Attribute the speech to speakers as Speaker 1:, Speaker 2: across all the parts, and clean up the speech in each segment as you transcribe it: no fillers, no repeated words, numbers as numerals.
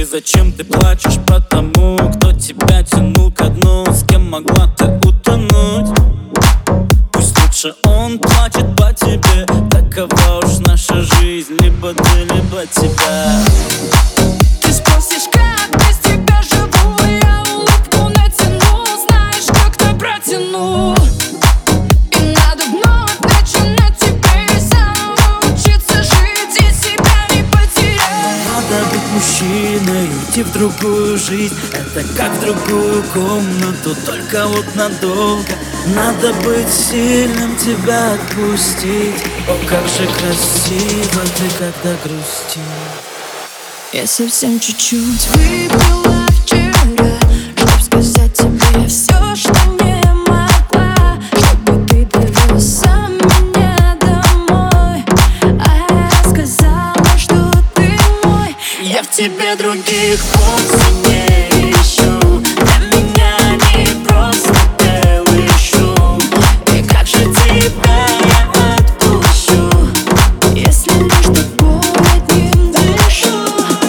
Speaker 1: зачем ты плачешь по тому, кто тебя тянул ко дну? С кем могла ты утонуть? Пусть лучше он плачет по тебе. Такова уж наша жизнь, либо ты, либо тебя.
Speaker 2: Ты спросишь, как без тебя живу? Я улыбку натяну, знаешь, как-то протяну. И надо вновь начинать тебе заново учиться жить и себя не потерять.
Speaker 1: Надо быть мужчиной, уйти в другую жизнь. Это как в другую комнату, только вот надолго. Надо быть сильным, тебя отпустить. О, как же красиво ты, когда грустишь.
Speaker 2: Я совсем чуть-чуть выпила вчера, чтоб сказать тебе все, что не могла, чтобы ты довез меня домой. А я сказала, что ты мой.
Speaker 1: Я в тебе других вовсе не ищу. Для меня не просто белый шум. И как же тебя я отпущу,
Speaker 2: Если лишь тобой одним дышу.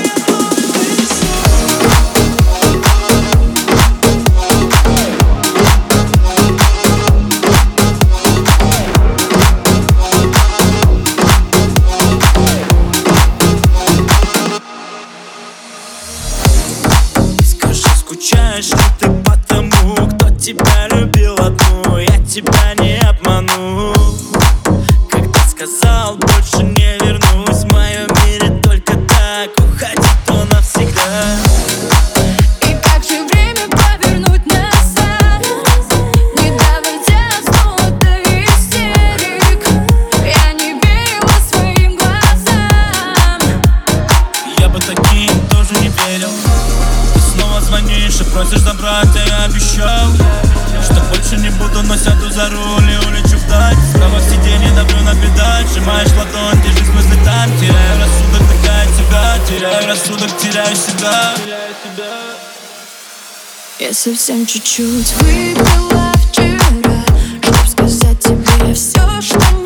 Speaker 1: скажи, скучаешь ли ты по тому, кто тебя любил одну? Я тебя не обману, когда сказал, больше не вернусь. В моем мире только так, уходи, то навсегда.
Speaker 2: И как же время повернуть назад, не доводя снова до истерик? Я не верила своим глазам.
Speaker 1: Я бы таким тоже не верил. Ты снова звонишь и просишь забрать, а я обещал, что больше не буду, но сяду за руль и улечу вдаль. Справа в сиденье давлю на педаль, сжимаешь ладонь, держись мысли там. Теряю рассудок, такая тебя, теряю рассудок, теряю себя.
Speaker 2: Я совсем чуть-чуть выпила вчера, чтоб сказать тебе все, что